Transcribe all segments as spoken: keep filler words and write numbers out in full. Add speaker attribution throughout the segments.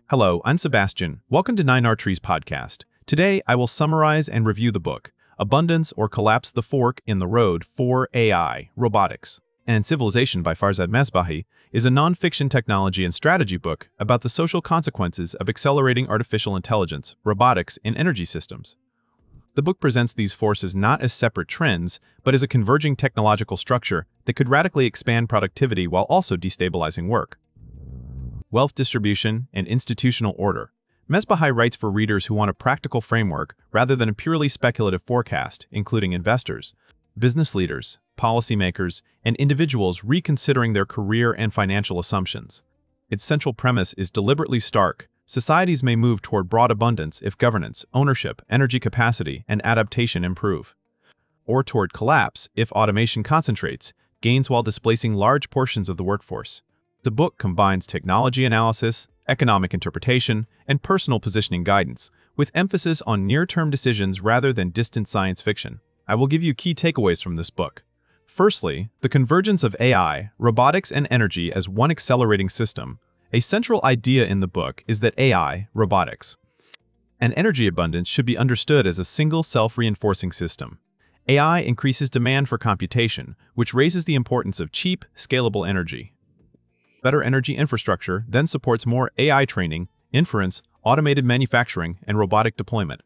Speaker 1: Hello, I'm Sebastian. Welcome to Nine Arteries Podcast. Today, I will summarize and review the book, Abundance or Collapse: The Fork in the Road for A I, Robotics, and Civilization by Farzad Mesbahi, is a non-fiction technology and strategy book about the social consequences of accelerating artificial intelligence, robotics, in energy systems. The book presents these forces not as separate trends, but as a converging technological structure that could radically expand productivity while also destabilizing work. Wealth distribution and institutional order. Mesbahi writes for readers who want a practical framework rather than a purely speculative forecast, including investors, business leaders, policymakers, and individuals reconsidering their career and financial assumptions. Its central premise is deliberately stark. Societies may move toward broad abundance if governance, ownership, energy capacity, and adaptation improve. Or toward collapse if automation concentrates, gains while displacing large portions of the workforce. The book combines technology analysis, economic interpretation, and personal positioning guidance, with emphasis on near-term decisions rather than distant science fiction. I will give you key takeaways from this book. Firstly, the convergence of A I, robotics, and energy as one accelerating system. A central idea in the book is that A I, robotics, and energy abundance should be understood as a single self-reinforcing system. A I increases demand for computation, which raises the importance of cheap, scalable energy. Better energy infrastructure then supports more A I training, inference, automated manufacturing, and robotic deployment.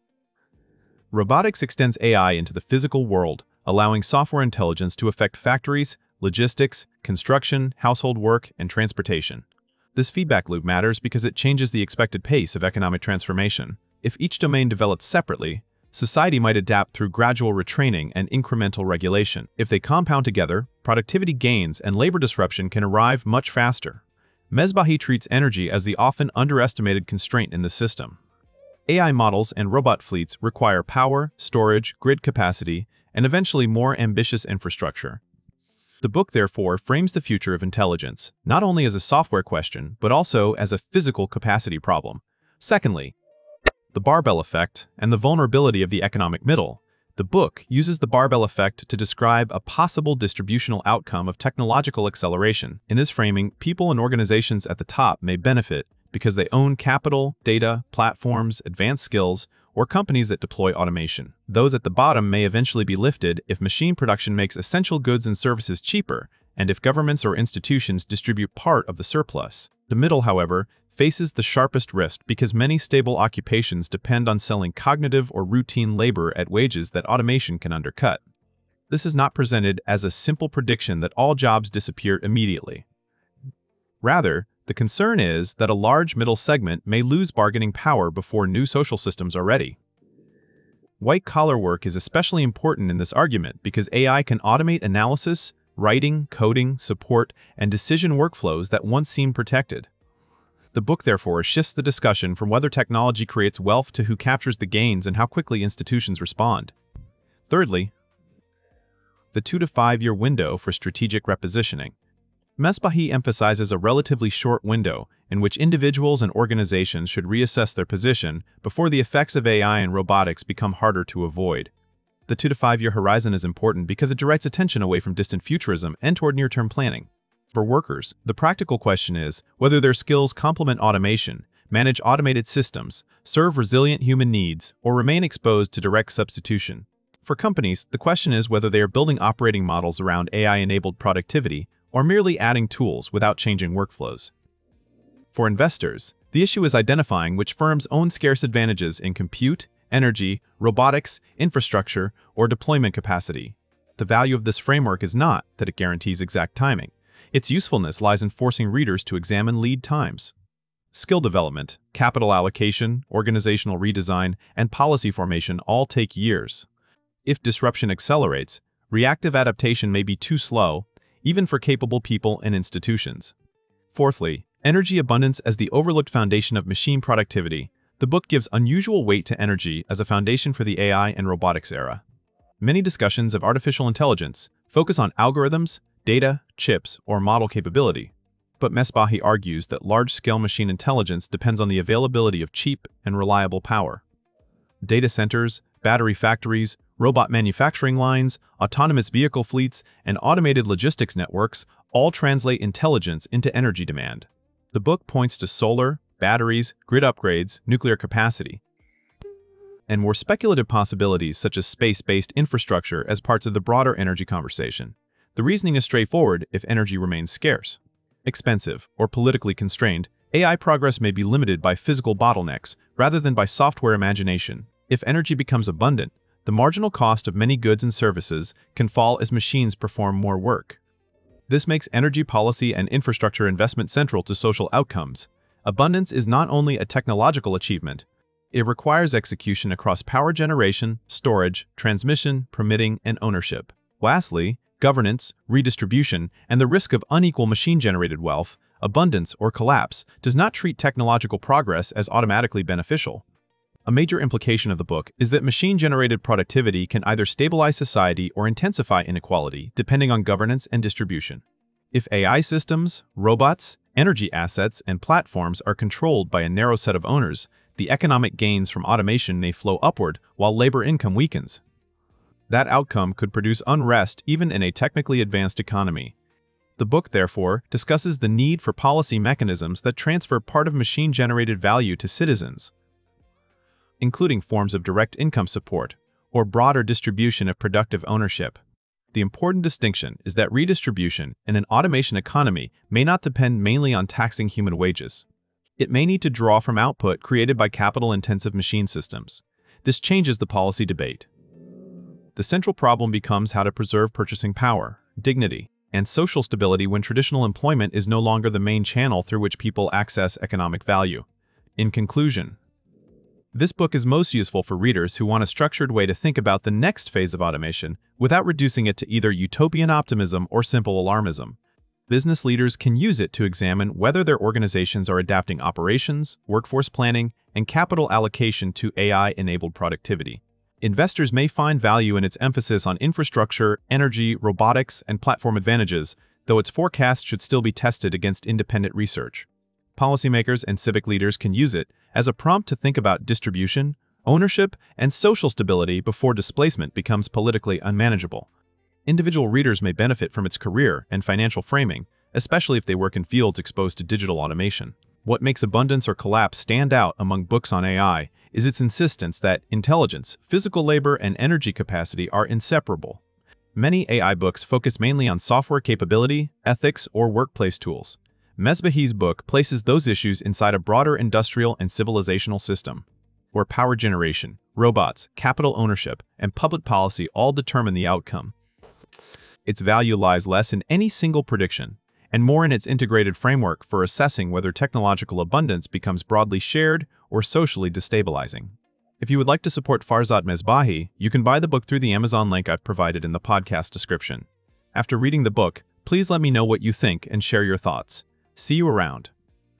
Speaker 1: Robotics extends A I into the physical world, allowing software intelligence to affect factories, logistics, construction, household work, and transportation. This feedback loop matters because it changes the expected pace of economic transformation. If each domain develops separately, society might adapt through gradual retraining and incremental regulation. If they compound together, productivity gains and labor disruption can arrive much faster. Mesbahi treats energy as the often underestimated constraint in the system. A I models and robot fleets require power, storage, grid capacity, and eventually more ambitious infrastructure. The book, therefore, frames the future of intelligence, not only as a software question, but also as a physical capacity problem. Secondly, the barbell effect and the vulnerability of the economic middle. The book uses the barbell effect to describe a possible distributional outcome of technological acceleration. In this framing, people and organizations at the top may benefit because they own capital, data, platforms, advanced skills, or companies that deploy automation. Those at the bottom may eventually be lifted if machine production makes essential goods and services cheaper, and if governments or institutions distribute part of the surplus. The middle, however, faces the sharpest risk because many stable occupations depend on selling cognitive or routine labor at wages that automation can undercut. This is not presented as a simple prediction that all jobs disappear immediately. Rather, the concern is that a large middle segment may lose bargaining power before new social systems are ready. White-collar work is especially important in this argument because A I can automate analysis, writing, coding, support, and decision workflows that once seemed protected. The book, therefore, shifts the discussion from whether technology creates wealth to who captures the gains and how quickly institutions respond. Thirdly, the two to five year window for strategic repositioning. Mesbahi emphasizes a relatively short window in which individuals and organizations should reassess their position before the effects of A I and robotics become harder to avoid. The two to five year horizon is important because it directs attention away from distant futurism and toward near-term planning. For workers, the practical question is whether their skills complement automation, manage automated systems, serve resilient human needs, or remain exposed to direct substitution. For companies, the question is whether they are building operating models around A I-enabled productivity or merely adding tools without changing workflows. For investors, the issue is identifying which firms own scarce advantages in compute, energy, robotics, infrastructure, or deployment capacity. The value of this framework is not that it guarantees exact timing. Its usefulness lies in forcing readers to examine lead times. Skill development, capital allocation, organizational redesign, and policy formation all take years. If disruption accelerates, reactive adaptation may be too slow, even for capable people and institutions. Fourthly, energy abundance as the overlooked foundation of machine productivity. The book gives unusual weight to energy as a foundation for the A I and robotics era. Many discussions of artificial intelligence focus on algorithms, data, chips, or model capability, but Mesbahi argues that large-scale machine intelligence depends on the availability of cheap and reliable power. Data centers, battery factories, robot manufacturing lines, autonomous vehicle fleets, and automated logistics networks all translate intelligence into energy demand. The book points to solar, batteries, grid upgrades, nuclear capacity, and more speculative possibilities such as space-based infrastructure as parts of the broader energy conversation. The reasoning is straightforward if energy remains scarce, expensive, or politically constrained. A I progress may be limited by physical bottlenecks rather than by software imagination. If energy becomes abundant, the marginal cost of many goods and services can fall as machines perform more work. This makes energy policy and infrastructure investment central to social outcomes. Abundance is not only a technological achievement, it requires execution across power generation, storage, transmission, permitting, and ownership. Lastly, governance, redistribution, and the risk of unequal machine-generated wealth, abundance, or collapse does not treat technological progress as automatically beneficial. A major implication of the book is that machine-generated productivity can either stabilize society or intensify inequality, depending on governance and distribution. If A I systems, robots, energy assets, and platforms are controlled by a narrow set of owners, the economic gains from automation may flow upward while labor income weakens. That outcome could produce unrest even in a technically advanced economy. The book, therefore, discusses the need for policy mechanisms that transfer part of machine-generated value to citizens, including forms of direct income support or broader distribution of productive ownership. The important distinction is that redistribution in an automation economy may not depend mainly on taxing human wages. It may need to draw from output created by capital-intensive machine systems. This changes the policy debate. The central problem becomes how to preserve purchasing power, dignity, and social stability when traditional employment is no longer the main channel through which people access economic value. In conclusion, this book is most useful for readers who want a structured way to think about the next phase of automation without reducing it to either utopian optimism or simple alarmism. Business leaders can use it to examine whether their organizations are adapting operations, workforce planning, and capital allocation to A I-enabled productivity. Investors may find value in its emphasis on infrastructure, energy, robotics, and platform advantages, though its forecasts should still be tested against independent research. Policymakers and civic leaders can use it as a prompt to think about distribution, ownership, and social stability before displacement becomes politically unmanageable. Individual readers may benefit from its career and financial framing, especially if they work in fields exposed to digital automation. What makes Abundance or Collapse stand out among books on A I is its insistence that intelligence, physical labor, and energy capacity are inseparable. Many A I books focus mainly on software capability, ethics, or workplace tools. Mesbahi's book places those issues inside a broader industrial and civilizational system, where power generation, robots, capital ownership, and public policy all determine the outcome. Its value lies less in any single prediction, and more in its integrated framework for assessing whether technological abundance becomes broadly shared or socially destabilizing. If you would like to support Farzad Mesbahi, you can buy the book through the Amazon link I've provided in the podcast description. After reading the book, please let me know what you think and share your thoughts. See you around.